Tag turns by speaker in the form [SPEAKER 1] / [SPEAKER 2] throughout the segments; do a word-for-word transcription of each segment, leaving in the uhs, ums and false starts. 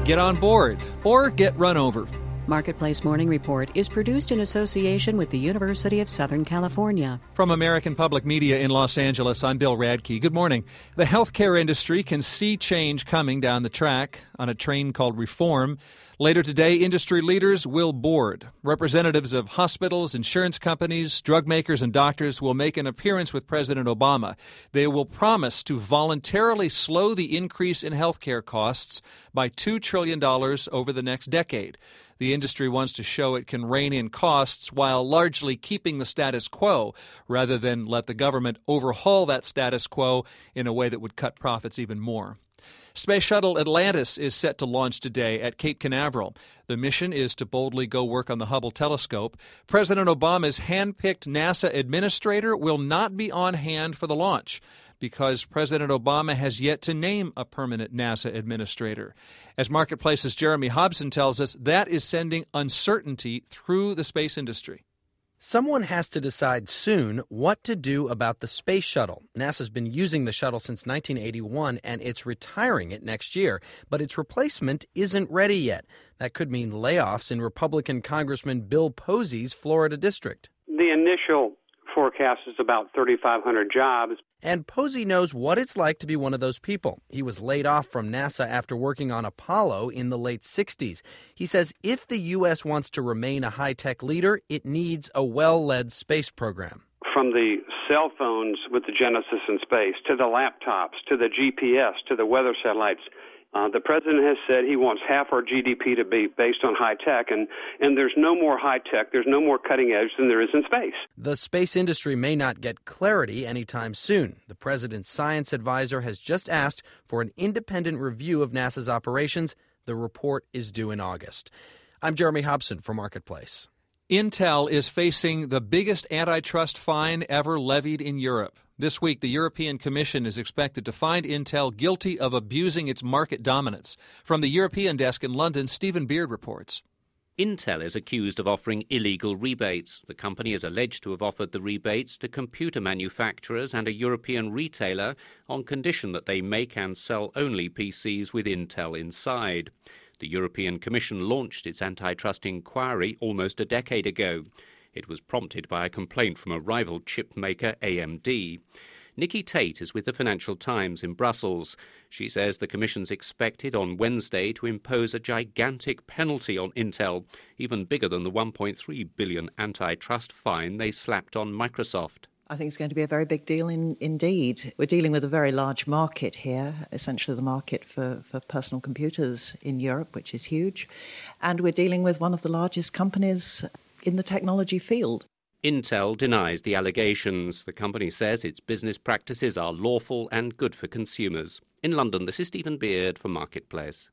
[SPEAKER 1] Get on board or get run over.
[SPEAKER 2] Marketplace Morning Report is produced in association with the University of Southern California.
[SPEAKER 1] From American Public Media in Los Angeles, I'm Bill Radke. Good morning. The healthcare industry can see change coming down the track on a train called Reform. Later today, industry leaders will board. Representatives of hospitals, insurance companies, drug makers, and doctors will make an appearance with President Obama. They will promise to voluntarily slow the increase in healthcare costs by two trillion dollars over the next decade. The industry wants to show it can rein in costs while largely keeping the status quo, rather than let the government overhaul that status quo in a way that would cut profits even more. Space Shuttle Atlantis is set to launch today at Cape Canaveral. The mission is to boldly go work on the Hubble telescope. President Obama's hand-picked NASA administrator will not be on hand for the launch because President Obama has yet to name a permanent NASA administrator. As Marketplace's Jeremy Hobson tells us, that is sending uncertainty through the space industry.
[SPEAKER 3] Someone has to decide soon what to do about the space shuttle. NASA's been using the shuttle since nineteen eighty-one, and it's retiring it next year. But its replacement isn't ready yet. That could mean layoffs in Republican Congressman Bill Posey's Florida district.
[SPEAKER 4] The initial forecast is about thirty-five hundred jobs.
[SPEAKER 3] And Posey knows what it's like to be one of those people. He was laid off from NASA after working on Apollo in the late sixties. He says if the U S wants to remain a high-tech leader, it needs a well-led space program.
[SPEAKER 4] From the cell phones with the Genesis in space, to the laptops, to the G P S, to the weather satellites, Uh, the president has said he wants half our G D P to be based on high tech, and, and there's no more high tech, there's no more cutting edge than there is in space.
[SPEAKER 3] The space industry may not get clarity anytime soon. The president's science advisor has just asked for an independent review of NASA's operations. The report is due in August. I'm Jeremy Hobson for Marketplace.
[SPEAKER 1] Intel is facing the biggest antitrust fine ever levied in Europe. This week, the European Commission is expected to find Intel guilty of abusing its market dominance. From the European desk in London, Stephen Beard reports.
[SPEAKER 5] Intel is accused of offering illegal rebates. The company is alleged to have offered the rebates to computer manufacturers and a European retailer on condition that they make and sell only P Cs with Intel inside. The European Commission launched its antitrust inquiry almost a decade ago. It was prompted by a complaint from a rival chip maker, A M D. Nikki Tate is with the Financial Times in Brussels. She says the Commission's expected on Wednesday to impose a gigantic penalty on Intel, even bigger than the one point three billion dollars antitrust fine they slapped on Microsoft.
[SPEAKER 6] I think it's going to be a very big deal in, indeed. We're dealing with a very large market here, essentially the market for, for personal computers in Europe, which is huge. And we're dealing with one of the largest companies in the technology field.
[SPEAKER 5] Intel denies the allegations. The company says its business practices are lawful and good for consumers. In London, this is Stephen Beard for Marketplace.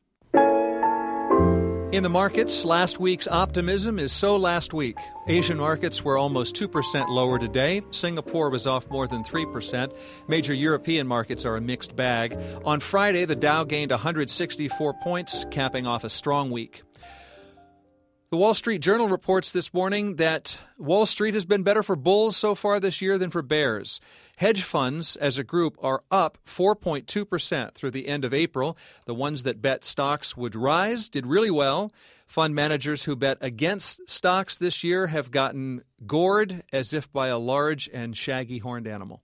[SPEAKER 1] In the markets, last week's optimism is so last week. Asian markets were almost two percent lower today. Singapore was off more than three percent. Major European markets are a mixed bag. On Friday, the Dow gained one hundred sixty-four points, capping off a strong week. The Wall Street Journal reports this morning that Wall Street has been better for bulls so far this year than for bears. Hedge funds as a group are up four point two percent through the end of April. The ones that bet stocks would rise did really well. Fund managers who bet against stocks this year have gotten gored as if by a large and shaggy horned animal.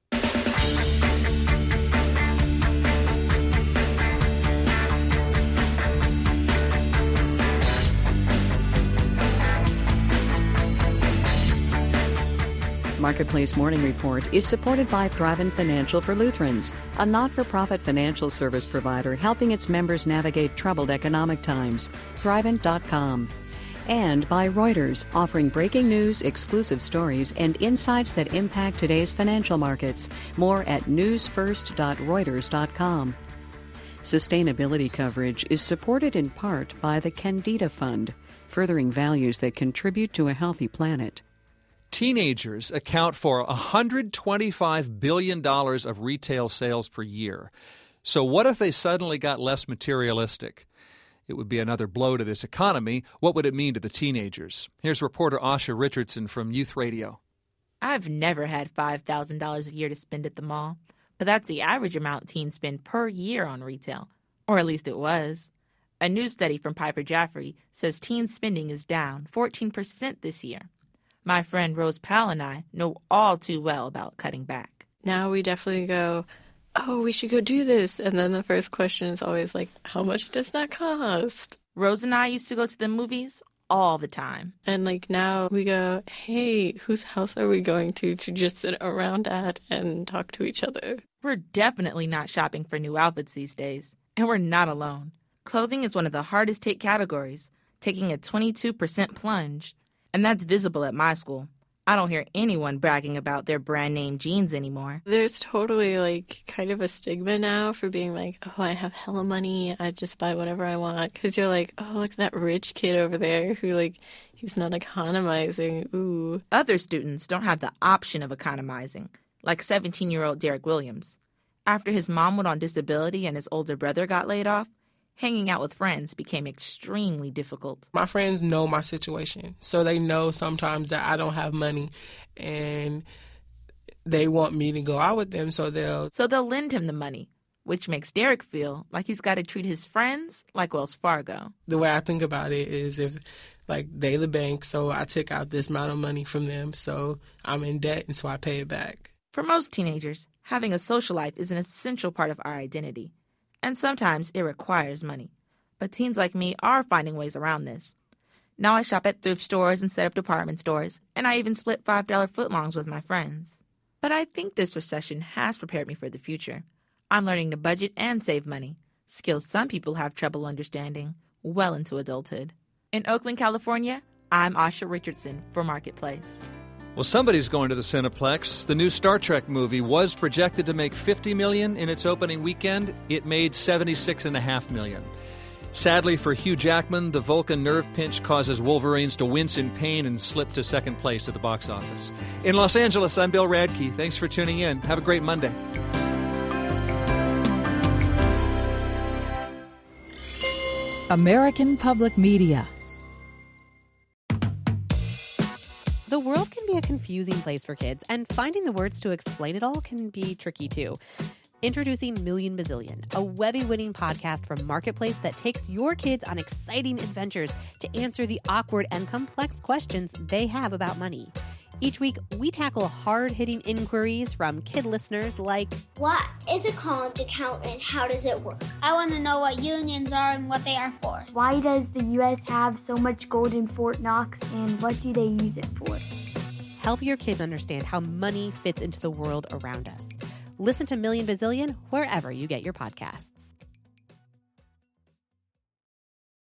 [SPEAKER 2] Marketplace Morning Report is supported by Thrivent Financial for Lutherans, a not-for-profit financial service provider helping its members navigate troubled economic times. Thrivent dot com. And by Reuters, offering breaking news, exclusive stories, and insights that impact today's financial markets. More at news first dot reuters dot com. Sustainability coverage is supported in part by the Candida Fund, furthering values that contribute to a healthy planet.
[SPEAKER 1] Teenagers account for one hundred twenty-five billion dollars of retail sales per year. So what if they suddenly got less materialistic? It would be another blow to this economy. What would it mean to the teenagers? Here's reporter Asha Richardson from Youth Radio.
[SPEAKER 7] I've never had five thousand dollars a year to spend at the mall, but that's the average amount teens spend per year on retail, or at least it was. A new study from Piper Jaffray says teen spending is down fourteen percent this year. My friend Rose Powell and I know all too well about cutting back.
[SPEAKER 8] Now we definitely go, oh, we should go do this. And then the first question is always like, how much does that cost?
[SPEAKER 7] Rose and I used to go to the movies all the time.
[SPEAKER 8] And like now we go, hey, whose house are we going to to just sit around at and talk to each other?
[SPEAKER 7] We're definitely not shopping for new outfits these days. And we're not alone. Clothing is one of the hardest hit categories, taking a twenty-two percent plunge. And that's visible at my school. I don't hear anyone bragging about their brand name jeans anymore.
[SPEAKER 8] There's totally like kind of a stigma now for being like, oh, I have hella money. I just buy whatever I want. Because you're like, oh, look at that rich kid over there who like, he's not economizing. Ooh.
[SPEAKER 7] Other students don't have the option of economizing, like seventeen-year-old Derek Williams. After his mom went on disability and his older brother got laid off, hanging out with friends became extremely difficult.
[SPEAKER 9] My friends know my situation, so they know sometimes that I don't have money, and they want me to go out with them, so they'll...
[SPEAKER 7] So they'll lend him the money, which makes Derek feel like he's got to treat his friends like Wells Fargo.
[SPEAKER 9] The way I think about it is if, like, they the bank, so I took out this amount of money from them, so I'm in debt, and so I pay it back.
[SPEAKER 7] For most teenagers, having a social life is an essential part of our identity. And sometimes it requires money. But teens like me are finding ways around this. Now I shop at thrift stores instead of department stores, and I even split five dollar footlongs with my friends. But I think this recession has prepared me for the future. I'm learning to budget and save money, skills some people have trouble understanding well into adulthood. In Oakland, California, I'm Asha Richardson for Marketplace.
[SPEAKER 1] Well, somebody's going to the Cineplex. The new Star Trek movie was projected to make fifty million dollars in its opening weekend. It made seventy-six point five million dollars. Sadly for Hugh Jackman, the Vulcan nerve pinch causes Wolverines to wince in pain and slip to second place at the box office. In Los Angeles, I'm Bill Radke. Thanks for tuning in. Have a great Monday.
[SPEAKER 10] American Public Media.
[SPEAKER 11] The world can be a confusing place for kids, and finding the words to explain it all can be tricky too. Introducing Million Bazillion, a Webby-winning podcast from Marketplace that takes your kids on exciting adventures to answer the awkward and complex questions they have about money. Each week, we tackle hard-hitting inquiries from kid listeners like,
[SPEAKER 12] what is a college account and how does it work? I want to know what unions are and what they are for.
[SPEAKER 13] Why does the U S have so much gold in Fort Knox and what do they use it for?
[SPEAKER 11] Help your kids understand how money fits into the world around us. Listen to Million Bazillion wherever you get your podcasts.